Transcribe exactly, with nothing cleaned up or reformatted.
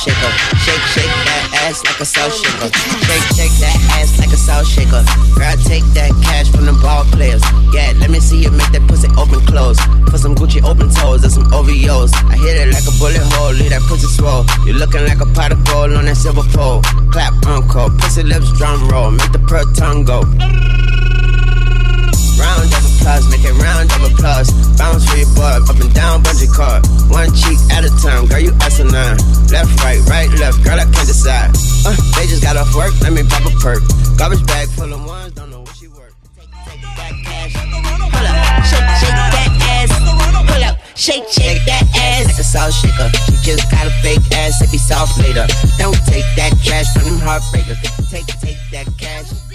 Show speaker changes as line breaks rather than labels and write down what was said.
shaker. Shake, shake that ass like a salt shaker. Shake, shake that ass like a salt shaker. Girl, take that cash from the ball players. Yeah, let me see you make that pussy open close. Put some Gucci open toes and some O V Os. I hit it like a bullet hole, leave that pussy swole. You looking like a pot of gold on that silver pole. Clap, uncle, pussy lips, drum roll. Make the pearl tongue go. Round of applause, make it round of applause. Bounce for your boy, up and down, bungee cord. One cheek at a time, girl, you asinine. Left, right, right, left, girl, I can't decide. Uh, they just got off work, let me pop a perk. Garbage bag full of ones, don't know what she work. Take, take that cash, pull up, shake, shake that ass. Pull up, shake, shake that ass. Like a salt shaker, she just got a fake ass, it be soft later. Don't take that trash from them heartbreakers. Take, take that cash.